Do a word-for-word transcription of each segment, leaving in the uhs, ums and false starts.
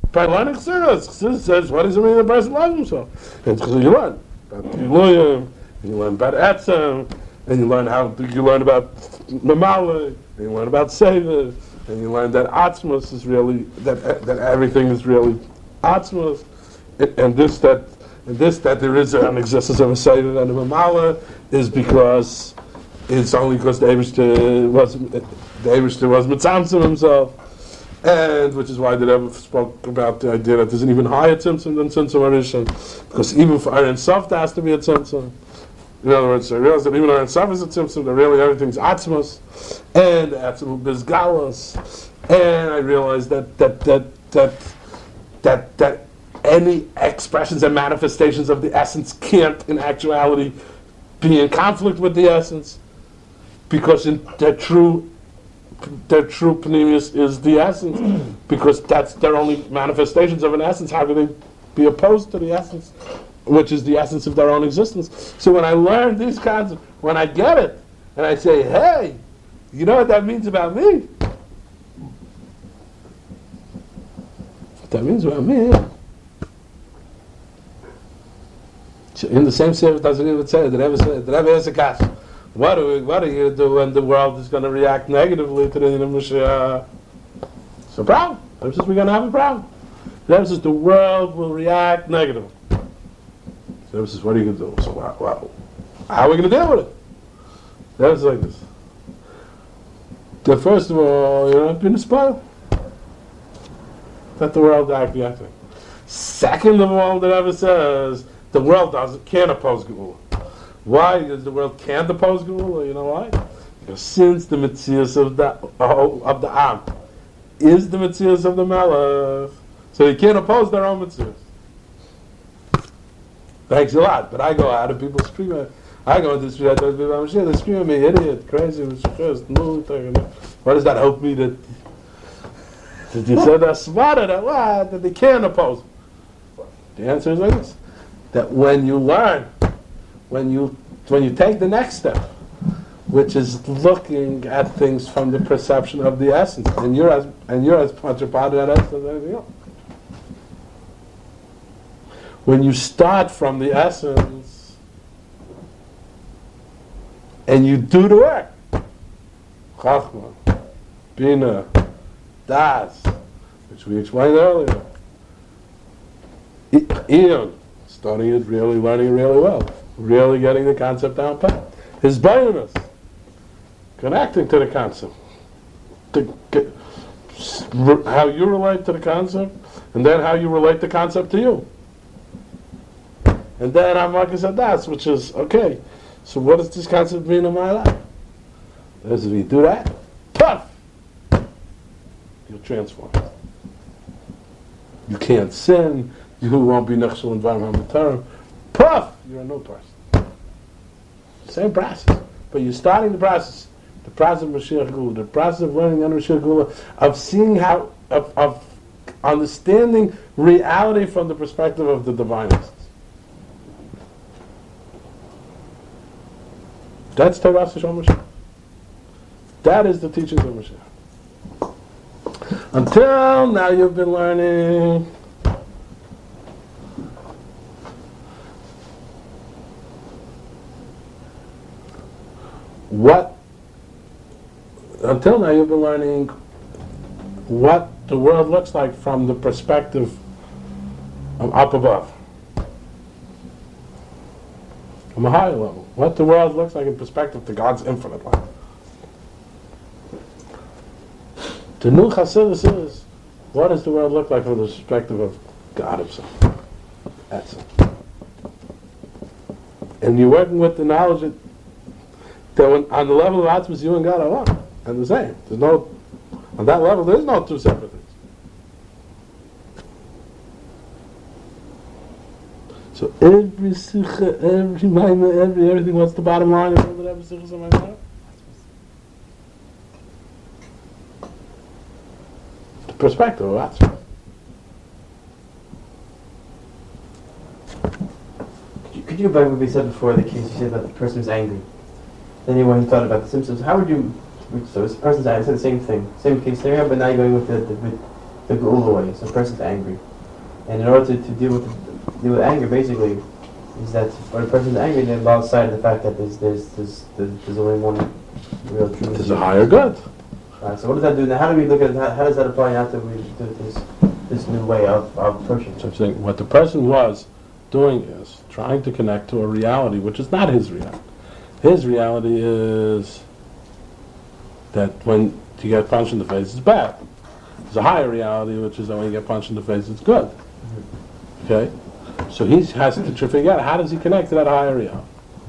By learning Chassidus, Chassidus says, what does it mean that a person loves himself? And you learn about Giluyim, and you learn about Etzem, and you learn how you learn about Mamala, and you learn about Seva, and you learn that Atzmos is really that that everything is really Atzmos, and this that and this that there is an existence of a Seva and a Mamala is because it's only because the Eibishter was the Eibishter was Mitzamtzim himself. And which is why the Rebbe spoke about the idea that there's an even higher tzimtzum than tzimtzum arishan, because even for Ein Sof there has to be a tzimtzum. In other words, I realize that even Ein Sof is a tzimtzum, that really everything's atzmos, and atzmos bizgalos, and I realize that that that that that that any expressions and manifestations of the essence can't, in actuality, be in conflict with the essence, because in their true their true panemius is the essence, because that's their only manifestations of an essence. How can they be opposed to the essence, which is the essence of their own existence? So when I learn these kinds of, when I get it, and I say, hey, you know what that means about me? What that means about me, yeah. So in the same sefer, doesn't even say, the Rebbe said, the Rebbe has a kash. What are, we, what are you going to do when the world is going to react negatively to the Din of Mashiach? It's a problem. Rebbe says we're going to have a problem. Rebbe says the world will react negatively. So Rebbe says, what are you going to do? So wow, wow. How are we going to deal with it? Rebbe says like this. The first of all, you don't have to spoil. Let the world act reacting. Second of all, the Rebbe says the world doesn't can't oppose Geula. Why? Because the world can't oppose Geula. You know why? Because since the Metzias of the of the Am is the Metzias of the Melech, so they can't oppose their own Metzias. Thanks a lot. But I go out and people scream at I go into the street, I tell people, I'm sure they scream at me, idiot, crazy, what does that help me that, that you said that's smarter, that what? That they can't oppose? The answer is like this. That when you learn, when you when you take the next step, which is looking at things from the perception of the essence, and you're as and you're as much a part of that essence as anything else. When you start from the essence and you do the work, Chachma, Bina, Das, which we explained earlier, Eon, studying it really, learning it really well, really getting the concept down pat. His bonus, connecting to the concept, to get, how you relate to the concept, and then how you relate the concept to you. And then I'm like I said, that's which is okay. So what does this concept mean in my life? As if you do that, puff, you'll transform. You can't sin. You won't be nechshel in Dvarim HaMutarim. Puff, you're a new person. Same process, but you're starting the process, the process of Mashiach Gula, the process of learning under Mashiach Gula, of seeing how, of, of understanding reality from the perspective of the divine essence. That's Torah Shom Mashiach. That is the teachings of Mashiach. Until now, you've been learning what. Until now, you've been learning what the world looks like from the perspective of up above, from a higher level. What the world looks like in perspective to God's infinite life. The new Chassidus is, what does the world look like from the perspective of God Himself? That's it. And you're working with the knowledge that, that when, on the level of Atzmas, you and God are one and the same. There's no, on that level, there's no two separate things. So every sikha, every maimah, every everything, what's the bottom line of every sikha of my mind? The perspective of Atzmas. Could you, could you go back to what we said before, the case you said about the person who's angry? Then you went and thought about the Simpsons. How would you, so this person's angry, I said the same thing, same case scenario, but now you're going with the, the with the Geula way. So a person's angry, and in order to, to deal with the, deal with anger, basically, is that when a person's angry, they lost sight of the fact that there's there's there's, there's, there's only one real truth. There's a higher good. Right, so what does that do? Now, how do we look at how, how does that apply now to we do this this new way of, of approaching? So I'm saying what the person was doing is trying to connect to a reality which is not his reality. His reality is that when you get punched in the face, it's bad. There's a higher reality, which is that when you get punched in the face, it's good. Okay? So he has to figure out, how does he connect to that higher reality?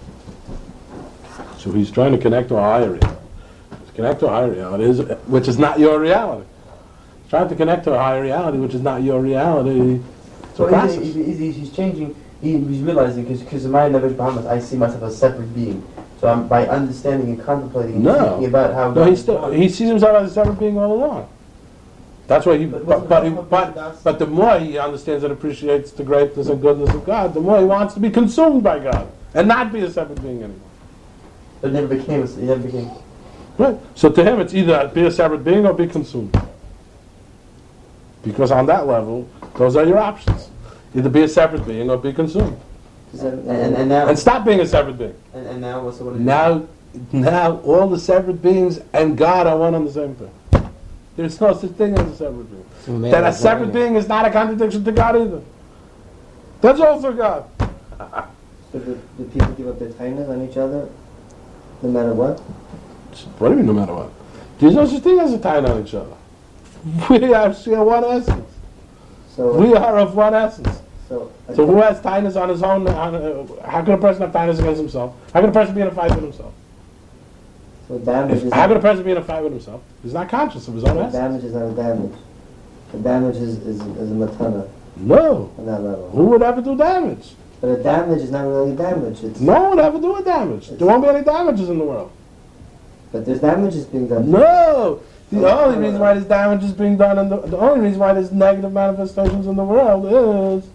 So he's trying to connect to a higher reality. To connect to a higher reality, is, which is not your reality. He's trying to connect to a higher reality, which is not your reality. It's a So process. he's, he's, he's, he's changing, he, he's realizing, because in my Nevesh Bahamas, I see myself as a separate being. So I'm, by understanding and contemplating and No. thinking about how... No, he still he sees himself as a separate being all along. That's why he. But But wasn't but, that he, what but, that's- but the more he understands and appreciates the greatness and goodness of God, the more he wants to be consumed by God and not be a separate being anymore. But it never became, it never became... Right. So to him, it's either be a separate being or be consumed. Because on that level, those are your options: either be a separate being or be consumed. And, and, and now... And stop being a separate being. And, and now what's the what? Now, now all the separate beings and God are one and the same thing. There's no such thing as a separate being. So man, That a that's separate not- being is not a contradiction to God either. That's also God. So do, do people give up their kindness on each other, no matter what? What do you mean, no matter what? There's no such thing as a tie on each other. We are share one essence. So, We are of one essence. so, So who has tightness on his own? On, uh, how can a person have tightness against himself? How can a person be in a fight with himself? so damage If, is how not, can a person be in a fight with himself? He's not conscious of his own so essence. damage is not a damage. The damage is, is, is a matana No. on that level. Who would ever do damage? But a damage is not really damage. It's, No one would ever do a damage. There won't be any damages in the world. But there's damages being done. No. The only reason why there's damage is being done, in the, the only reason why there's negative manifestations in the world is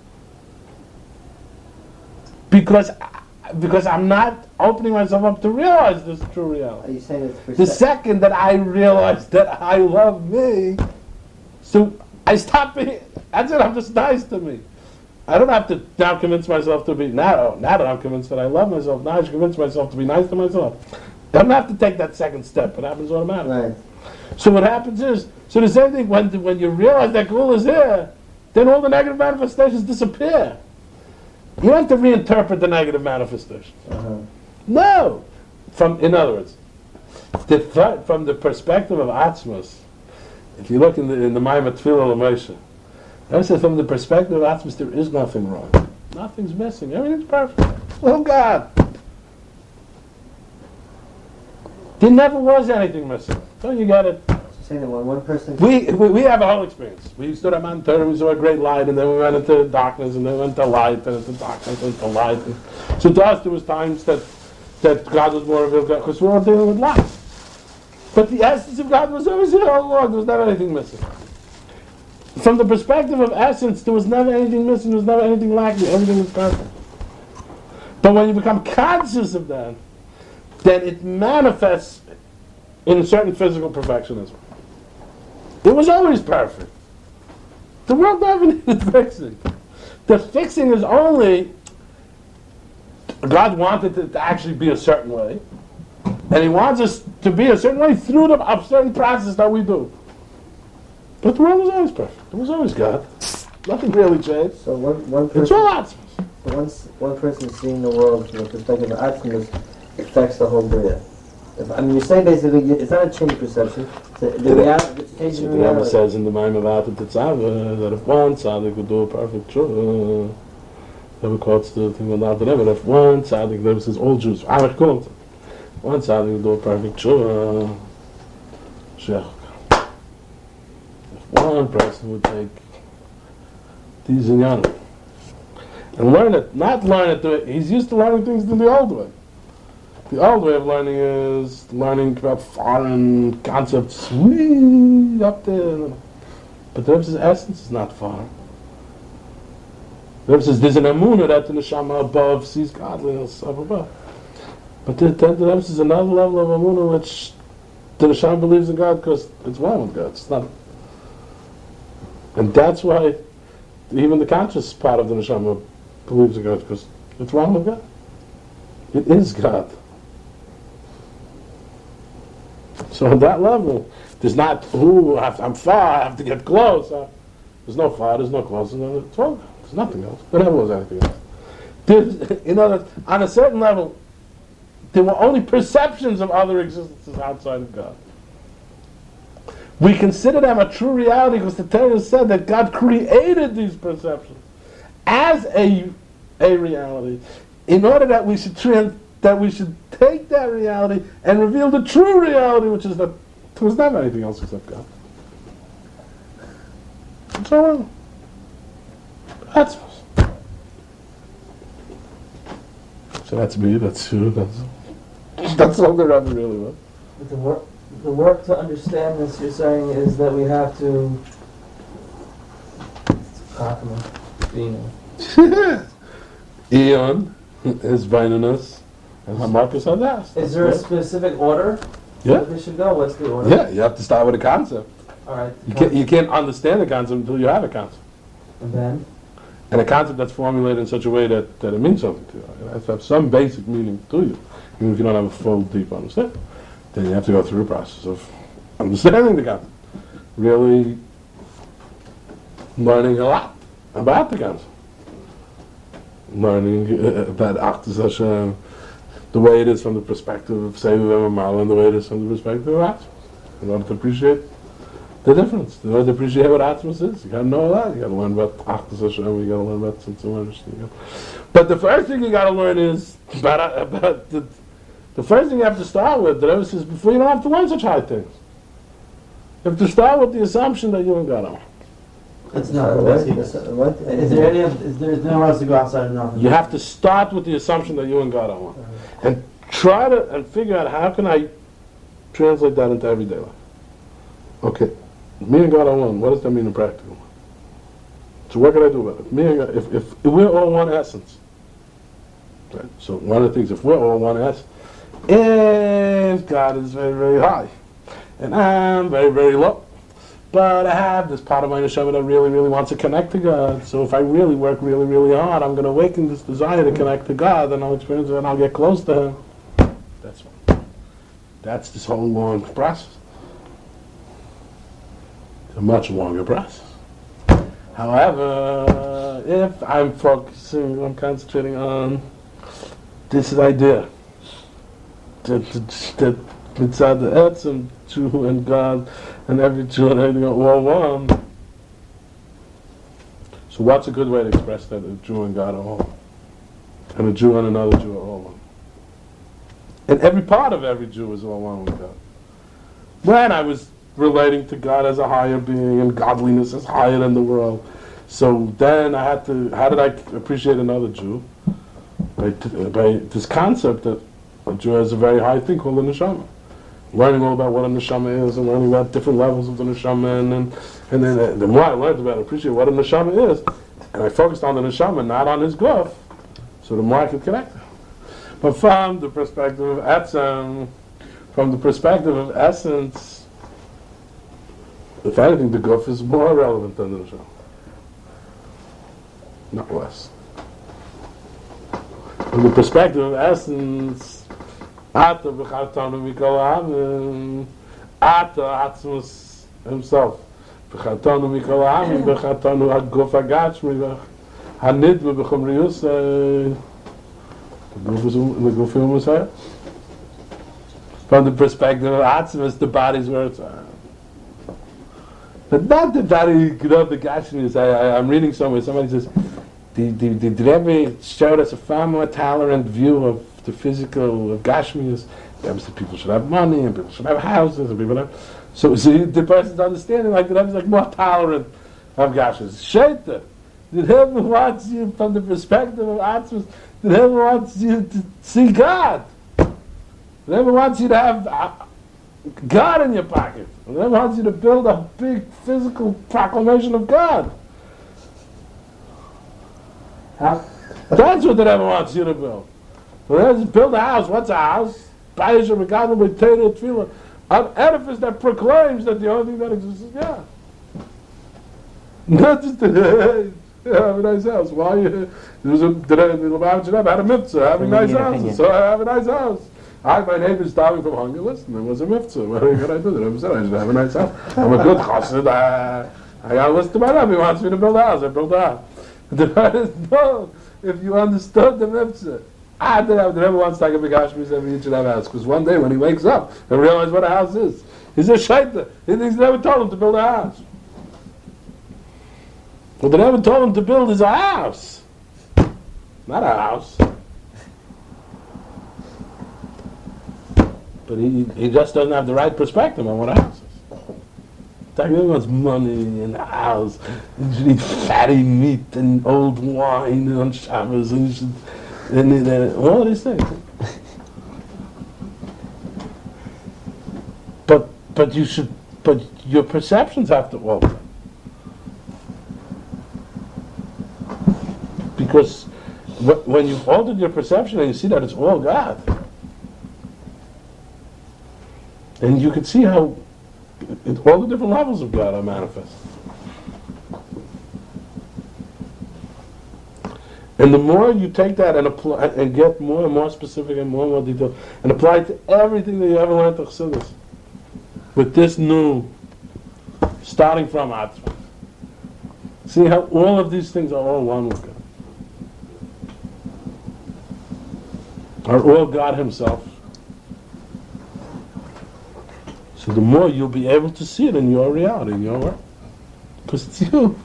because because I'm not opening myself up to realize this true Are reality. you saying it's The percent? second that I realize that I love me, so I stop being. That's it. I'm just nice to me. I don't have to now convince myself to be now. Now that I'm convinced that I love myself, now I should convince myself to be nice to myself. I don't have to take that second step. It happens automatically. Right. So what happens is, so the same thing when when you realize that Geula is here, then all the negative manifestations disappear. You don't have to reinterpret the negative manifestations. Uh-huh. No, from in other words, the, th- from the perspective of Atzmos, if you look in the in the Maimon Tefillah L'Moshe, that says from the perspective of Atzmos, there is nothing wrong, nothing's missing, everything's perfect. Oh God, there never was anything missing. So you got it. So you're saying that when one person... We, we we have a whole experience. We stood at Mount Torah, we saw a great light, and then we went into darkness, and then we went to light, and into darkness, and into light. And so to us, there was times that that God was more revealed because we were dealing with light. But the essence of God was always here all along. There was never anything missing. From the perspective of essence, there was never anything missing. There was never anything lacking. Everything was perfect. But when you become conscious of that, then it manifests in a certain physical perfectionism. It was always perfect. The world never needed fixing. The fixing is only God wanted it to actually be a certain way, and He wants us to be a certain way through the, a certain process that we do. But the world was always perfect. It was always God. Nothing really changed. So one, one It's person... all Atzmos. So once one person seeing the world from the perspective of Atzmos affects the whole Bria. If, I mean, you're saying basically you- it's not a change of perception. It's a, the reality, it's a change So in the Rebbe reality. says in the Maimon about it, that if one tzaddik would do a perfect tshuva, the Rebbe quotes the thing about the Rebbe, if one tzaddik, the Rebbe says all Jews, Amach Kulot, one tzaddik would do a perfect tshuva, shech. If one person would take these inyanim and learn it, not learn it, the way- he's used to learning things in the old way. The old way of learning is learning about foreign concepts way up there. But the Rebbe's essence is not foreign. The Rebbe says there's an emunah that the neshama above sees godliness up above. But the, the, the Rebbe says another level of emunah which the neshama believes in God because it's one with God. It's not. And that's why even the conscious part of the neshama believes in God, because it's wrong with God. It is God. So on that level, there's not, ooh, I have to, I'm far, I have to get close. Uh, there's no far, there's no close, it's all God. There's nothing else. There never was anything else. There's, in other, on a certain level, there were only perceptions of other existences outside of God. We consider them a true reality because the Torah said that God created these perceptions as a, a reality in order that we should trans, that we should take that reality and reveal the true reality, which is that there was never anything else except God. So, that's so that's me. That's you. That's that's all the Rebbe really was. But the work, the work to understand this, you're saying, is that we have to. Eon is binding us, and Marcus has asked. Is there a specific order Yeah. that we should go? What's the order? Yeah, you have to start with a concept. All right. You can't, you can't understand a concept until you have a concept. And then? And a concept that's formulated in such a way that, that it means something to you. It has to have some basic meaning to you, even if you don't have a full, deep understanding. Then you have to go through a process of understanding the concept. Really learning a lot about the concept. Learning uh, about Achdus Hashem, the way it is from the perspective of Seviv and Marla, and the way it is from the perspective of Atzmos. In order to appreciate the difference, in order to appreciate what Atzmos is, you got to know that. You got to learn about Achdus Hashem. You got to learn about Tzimtzum understanding. But the first thing you got to learn is about, about the, the first thing you have to start with. The Rebbe says before you don't have to learn such high things. You have to start with the assumption that you and God are. It's not. What? That's What? Is there any? Is there nowhere else to go outside of nothing? You have to start with the assumption that you and God are one, and try to and figure out how can I translate that into everyday life. Okay, me and God are one. What does that mean in practical? So what can I do about it? Me and God, if, if, if we're all one essence, right? So one of the things, if we're all one essence, if God is very very high, and I'm very very low. But I have this part of my neshama that really, really wants to connect to God. So if I really work really, really hard, I'm going to awaken this desire to connect to God, and I'll experience it, and I'll get close to Him. That's one. That's this whole long process. It's a much longer process. However, if I'm focusing, I'm concentrating on this idea that that mitzad the etzem, Jew and God, and every Jew and everything are all one. So what's a good way to express that a Jew and God are all one? And a Jew and another Jew are all one. And every part of every Jew is all one with God. When I was relating to God as a higher being and godliness is higher than the world, so then I had to, how did I appreciate another Jew? By, by this concept that a Jew has a very high thing called the neshama. Learning all about what a neshama is and learning about different levels of the neshama, and then and then uh, the more I learned about it, appreciate what a neshama is, and I focused on the neshama, not on his guf, so the more I could connect. But from the perspective of etzem, from the perspective of essence, if anything, the guf is more relevant than the neshama, not less. From the perspective of essence, Ata v'chatanu mikol ha'amim, Ata Atzmos himself, v'chatanu mikol ha'amim, v'chatanu ha'guf ha'gashmi, ha'nidme b'chumriyus, the guf is Messiah. From the perspective of Atzmos, the body's where it's at. But not the body, you know, the gashmi is, I, I, I'm reading somewhere, somebody says, the, the, the, the Rebbe showed us a far more tolerant view of the physical of Gashmius. Obviously, people should have money and people should have houses and people have. So, so the person's understanding, like the Rebbe's like more tolerant of Gashmius. Shaita, the Rebbe wants you from the perspective of Atzmos. The Rebbe wants you to see God. The Rebbe wants you to have uh, God in your pocket. The Rebbe wants you to build a big physical proclamation of God. How? That's what the Rebbe wants you to build. So let's build a house. What's a house? An edifice that proclaims that the only thing that exists is God. Not just the, have a nice house. Why? Uh, there was a, the, the Lubavitcher Rebbe had a mitzvah, having So we nice need an houses, opinion. so I have a nice house. I, my neighbor's starving from hunger, listen, there was a mitzvah. What could I do? The Rebbe said, I should have a nice house. I'm a good chassid, I, I got to listen to my Rebbe, he wants me to build a house, I built a house. The Rebbe said, no, if you understood the mitzvah, I did have, the Rebbe wants to take a big Hashmis every each and every house, because one day when he wakes up and realizes what a house is, he's a shaita. He thinks the Rebbe told him to build a house. Well, the Rebbe told him to build is a house, not a house. But he, he just doesn't have the right perspective on what a house is. He wants money and a house, and you should eat fatty meat and old wine on Shabbos, and you should, and, and, and all these things. But but you should, but your perceptions have to alter. Because wh- when you've altered your perception and you see that it's all God, and you can see how it, all the different levels of God are manifest. And the more you take that and apply and get more and more specific and more and more detailed and apply it to everything that you ever learned to Chassidus, with this new, starting from Atzma, see how all of these things are all one with God. Are all God Himself. So the more you'll be able to see it in your reality, in your world. Because it's you.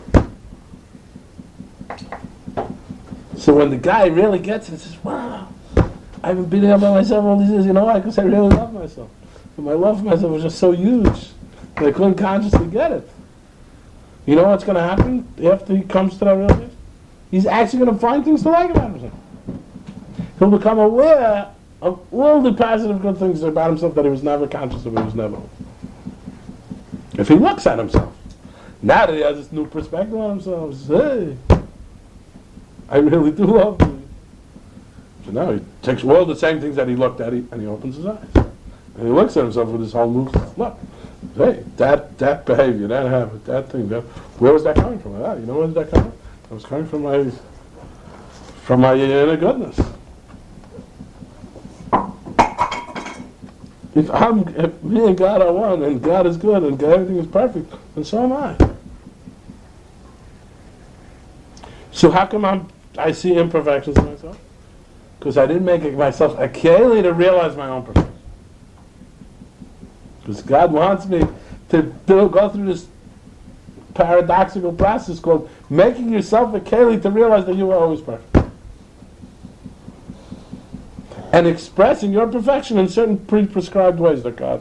So when the guy really gets it, he says, wow, I've been beating up on myself all these years. You know why? Because I really love myself. But my love for myself was just so huge that I couldn't consciously get it. You know what's going to happen after he comes to that realization? He's actually going to find things to like about himself. He'll become aware of all the positive good things about himself that he was never conscious of, he was never. If he looks at himself, now that he has this new perspective on himself, he says, hey, I really do love me. So now he takes all the same things that he looked at and he opens his eyes. And he looks at himself with this whole new look. Hey, that that behavior, that habit, that thing, that, where was that coming from? Ah, you know where did that come from? It was coming from my, from my inner goodness. If I'm, if me and God are one, and God is good, and God, everything is perfect, then so am I. So how come I'm, I see imperfections in myself? Because I didn't make it myself a keli to realize my own perfection. Because God wants me to do, go through this paradoxical process called making yourself a keli to realize that you are always perfect. And expressing your perfection in certain pre-prescribed ways that God.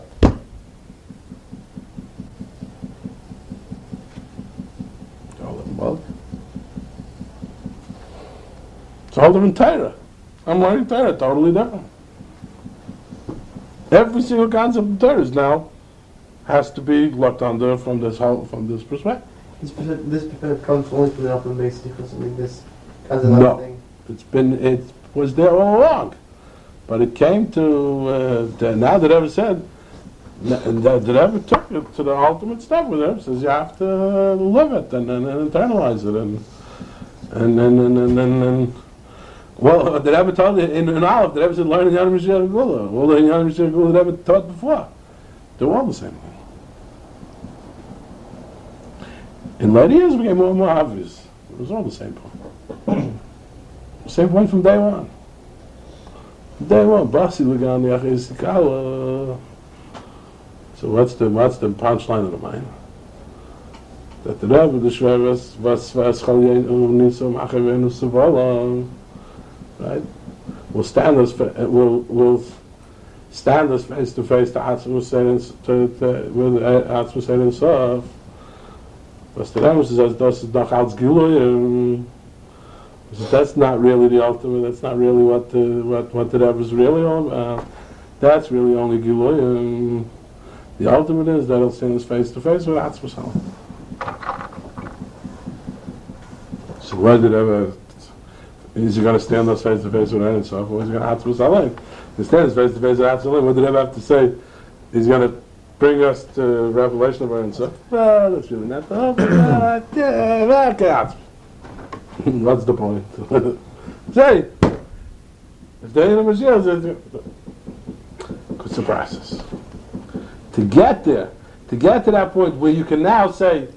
It's all different Torah. I'm learning Torah, totally different. Every single concept of Torah is now has to be looked under from this whole, from this perspective. This perspective, this perspective comes only from the upper basically for something like this as a No. thing. It's been, it was there all along. But it came to, uh, to now that Rebbe said, that Rebbe took it to the ultimate step with it. Says you have to live it and, and, and internalize it. And, and, and, and, and, and, and well, the Rebbe told you in, in Aleph, the Rebbe said, learn in Yad Mashiach Gula. All the Yad Mashiach Gula the Rebbe taught before. They're all the same thing. In later years, it became more and more obvious. It was all the same point. Same point from day one. Day one, Basi Lagan Yachis Kala. So what's the what's the punchline of the mind? That the Rebbe, the Shveves, was was Chalyein Nisom Achavenu Savala, right? Will stand us will will stand us face to face to Atzmus Seidin to with Atzmus Seidin Sof. Was the Rebbe says das is doch als Giloyim. That's not really the ultimate. That's not really what the what what the Rebbe is really on. Uh, that's really only Giloyim. The ultimate is that he'll stand us face to face with Atzmus Seidin. So why did ever? Is he going to stand us face to face with Ein Sof, or is he going to Atzmus Seidin? He stands face to face with Atzmus Seidin. What did he ever have to say? He's going to bring us to revelation of our Ein Sof. Well, that's really not the whole uh, yeah, okay. What's the point? Say, if they ain't a Mashiach, it's a process. To get there, to get to that point where you can now say,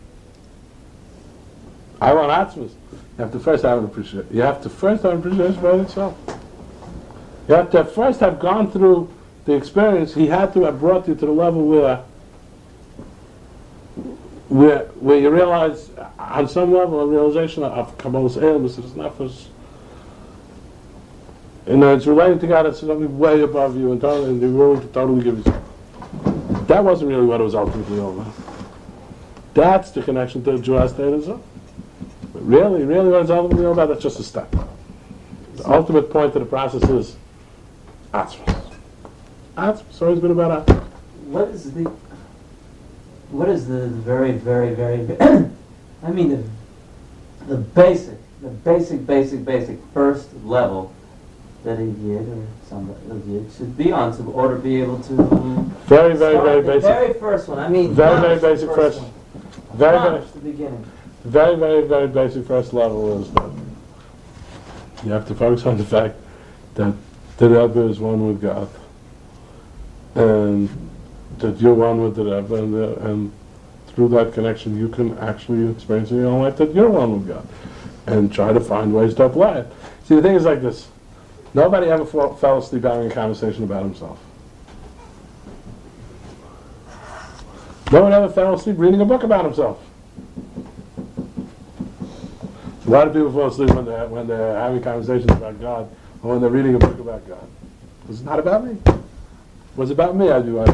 I want Atzmas, you have to first have an appreciation. You have to first have an appreciation for itself. You have to first have gone through the experience. He had to have brought you to the level where, where, where you realize, on some level, a realization of Kabbalah's Eilus, it's nefesh. And it's relating to God, it's something way above you, and, totally, and they're willing to totally give you. That wasn't really what it was ultimately all about. That's the connection to the Jewish state as well. But really, really what it's ultimately all about, that's just a step. The ultimate point of the process is Atzmas. Atzmas, it's always been about Atzmas. What is the, what is the very, very, very, I mean the, the basic, the basic, basic, basic first level that a yid or somebody a yid should be on to order to be able to um, very, very, very the basic. very first one. I mean, very, very basic first. One. Very, very, the beginning. very, very, very basic first level is that you have to focus on the fact that the Rebbe is one with God, and that you're one with the Rebbe, and, the, and through that connection you can actually experience in your own life that you're one with God, and try to find ways to apply it. See, the thing is like this. Nobody ever fall, fell asleep having a conversation about himself. No one ever fell asleep reading a book about himself. A lot of people fall asleep when they're, when they're having conversations about God or when they're reading a book about God. It's not about me. It was about me, I'd be like.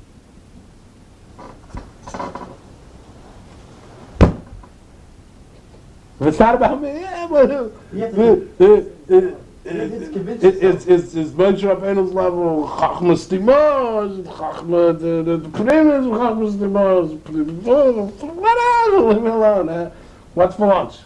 If it's not about me, yeah, but uh, it, it, it, It, it, it's it's it's Moshe Rabbeinu's level Chachmas Timos, Chachma the the the Primus, Chachmas Timos, whatever. Leave me alone. Eh? What's for lunch?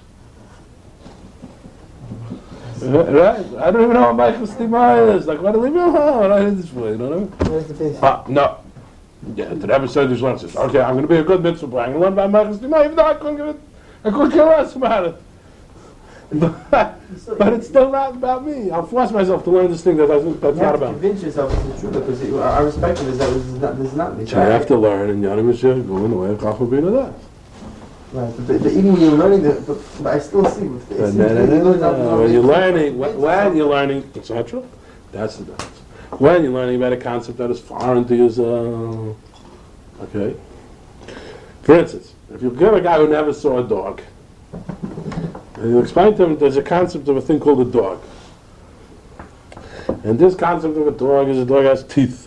Right? I don't even know what Chachmas Timos is. Like, what? Leave me alone. I did this for you. Know what I mean? Where's the basic? Ah, no. Yeah, the Rebbe said these lunches. Okay, I'm going to be a good mitzvah boy. I'm going to learn about Chachmas Timos, even though I couldn't give it. I couldn't care less about it. But, but it's still not about me. I'll force myself to learn this thing that doesn't, that's you not have to about me. convince yourself it's the truth because it, our perspective is that this is not. This is not. So I have to learn, and Yana Mashiach go in the way of Chachma Bina Das. Right, but, but even when you're learning, the, but, but I still see. With, No, no, no, no, no. When you're learning, when, when you're learning, et cetera, that's the difference. When you're learning about a concept that is foreign to you, uh, okay. For instance, if you get a guy who never saw a dog, and you explain to him there's a concept of a thing called a dog. And this concept of a dog is a dog has teeth.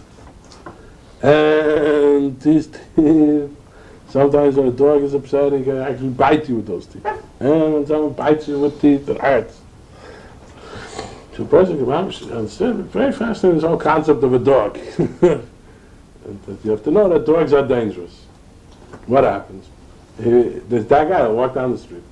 And these teeth, sometimes when a dog is upset, he can actually bite you with those teeth. And when someone bites you with teeth, it hurts. So a person can understand very fascinating this whole concept of a dog. And that you have to know that dogs are dangerous. What happens? He, there's that guy that walked down the street.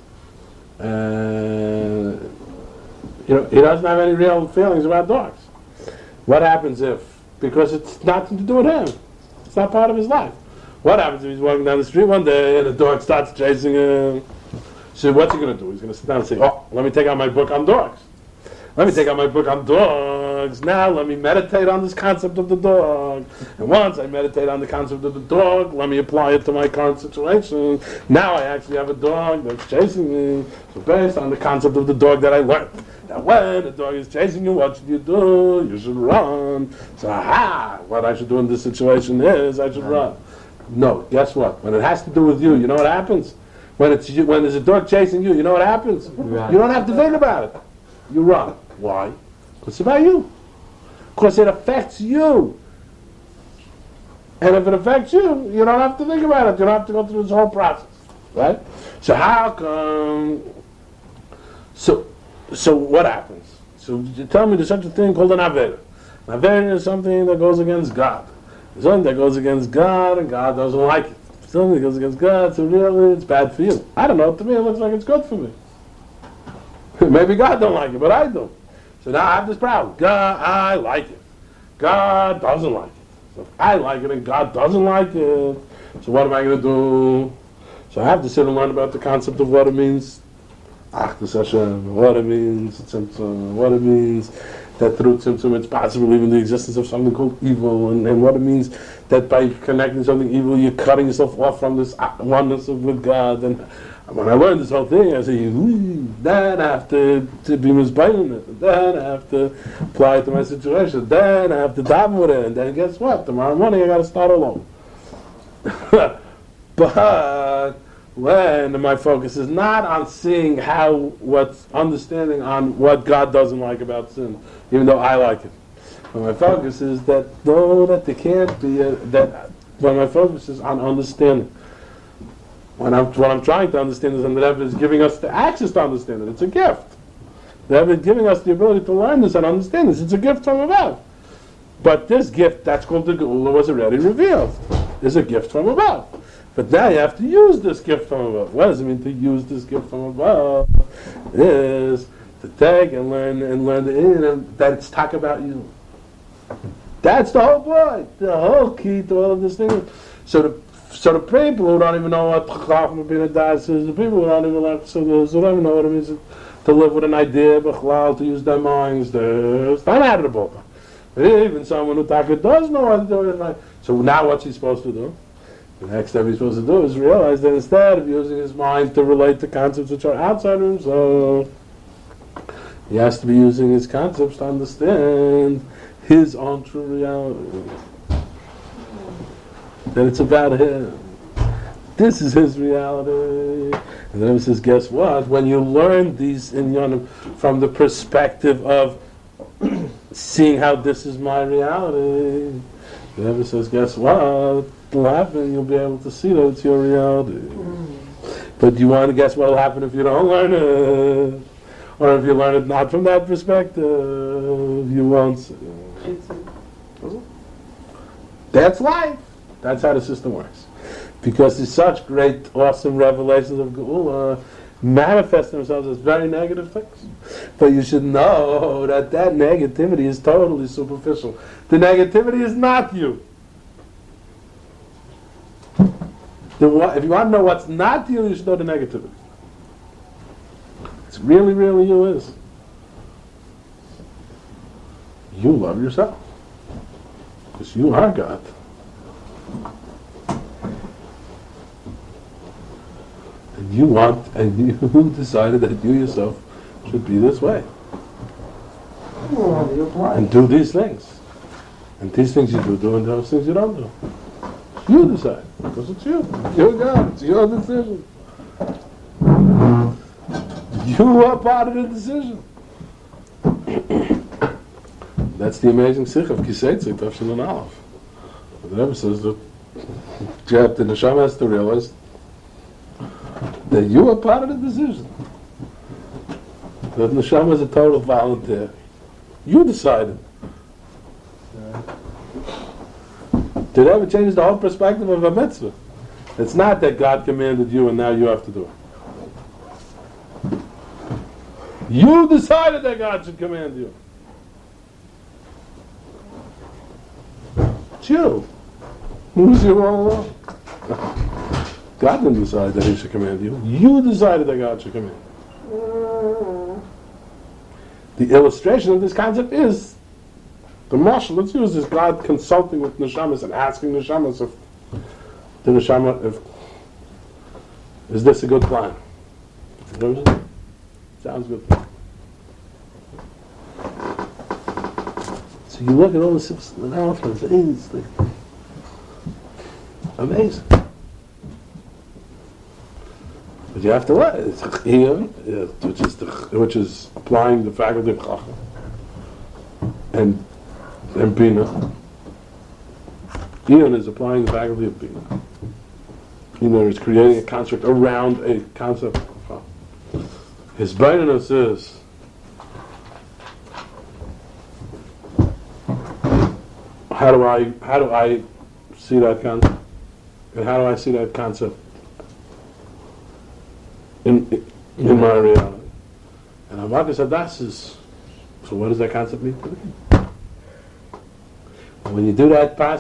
Uh, you know, he doesn't have any real feelings about dogs. What happens if, because it's nothing to do with him, it's not part of his life. What happens if he's walking down the street one day and a dog starts chasing him? So what's he going to do? He's going to sit down and say, oh, let me take out my book on dogs. Let me take out my book on dogs. Now let me meditate on this concept of the dog. And once I meditate on the concept of the dog, let me apply it to my current situation. Now I actually have a dog that's chasing me. So based on the concept of the dog that I learned, that when the dog is chasing you, what should you do? You should run. So aha, what I should do in this situation is I should run. No, guess what? When it has to do with you, you know what happens? When it's you, when there's a dog chasing you, you know what happens? You don't have to think about it. You run. Why? Because it's about you. Because it affects you. And if it affects you, you don't have to think about it. You don't have to go through this whole process. Right? So how come... So, so what happens? So you tell me there's such a thing called an Avera. An Avera is something that goes against God. There's something that goes against God and God doesn't like it. Something that goes against God, so really it's bad for you. I don't know. To me it looks like it's good for me. Maybe God don't like it, but I do. So now I have this problem. God, I like it. God doesn't like it. So if I like it and God doesn't like it, so what am I going to do? So I have to sit and learn about the concept of what it means, Achdus Hashem, what it means, Tzimtzum, what it means that through Tzimtzum it's possible even the existence of something called evil, and, and what it means that by connecting something evil you're cutting yourself off from this oneness of with God. And when I learned this whole thing, I said, then I have to, to be misbinding it, then I have to apply it to my situation, then I have to daven with it, and then guess what? Tomorrow morning I got to start all over. But when my focus is not on seeing how, what's understanding on what God doesn't like about sin, even though I like it. When my focus is that, no, that there can't be, a, that, when my focus is on understanding. When I'm, what I'm trying to understand is that the Rebbe is giving us the access to understand it. It's a gift. The Rebbe is giving us the ability to learn this and understand this. It's a gift from above. But this gift, that's called the Geula, was already revealed. It's a gift from above. But now you have to use this gift from above. What does it mean to use this gift from above? It is to take and learn and learn the, and that it's talk about you. That's the whole point. The whole key to all of this thing. So the so the people who don't even know what Chacham Bina Das is, the people who don't even like so those who don't even know what it means to live with an idea, B'chlal, to use their minds, they're not out of the ballpark. Even someone who taka does know what to do. So now what's he supposed to do? The next step he's supposed to do is realize that instead of using his mind to relate to concepts which are outside of himself, he has to be using his concepts to understand his own true reality. That it's about him. This is his reality. And then he says, guess what? When you learn these inyanim from the perspective of seeing how this is my reality, the Rebbe says, guess what? Will happen, you'll be able to see that it's your reality. Mm. But you want to guess what will happen if you don't learn it? Or if you learn it not from that perspective, you won't see it. That's life. That's how the system works. Because there's such great, awesome revelations of Geula manifest themselves as very negative things. But you should know that that negativity is totally superficial. The negativity is not you. The, if you want to know what's not you, you should know the negativity. It's really, really you is. You love yourself. Because you are God. And you want, and you decided that you yourself should be this way. And do these things. And these things you do, do, and those things you don't do. You decide, because it's you. You're God. It's your decision. You are part of the decision. That's the amazing sikh of Kiseitzik, Tafshin and Aleph. The Rebbe says that the Neshama has to realize that you are part of the decision. That Neshama is a total volunteer. You decided. Did it ever change the whole perspective of a mitzvah? It's not that God commanded you and now you have to do it. You decided that God should command you. It's you. Who's you all along? God didn't decide that He should command you. You decided that God should command you. The illustration of this concept is the marshal. Let's use this God consulting with neshamas and asking neshamas if the neshama, if is this a good plan? Sounds good. So you look at all the simple announcements. It's like amazing. But you have to what? It's chiyuv, which is the, which is applying the faculty of chacham and and bina. Iyun is applying the faculty of bina. Iyun is creating a construct around a concept of chacham. His beinus is how do I how do I see that concept? And how do I see that concept in in, in my reality? And Hamakas Hadas is, so what does that concept mean to me? When you do that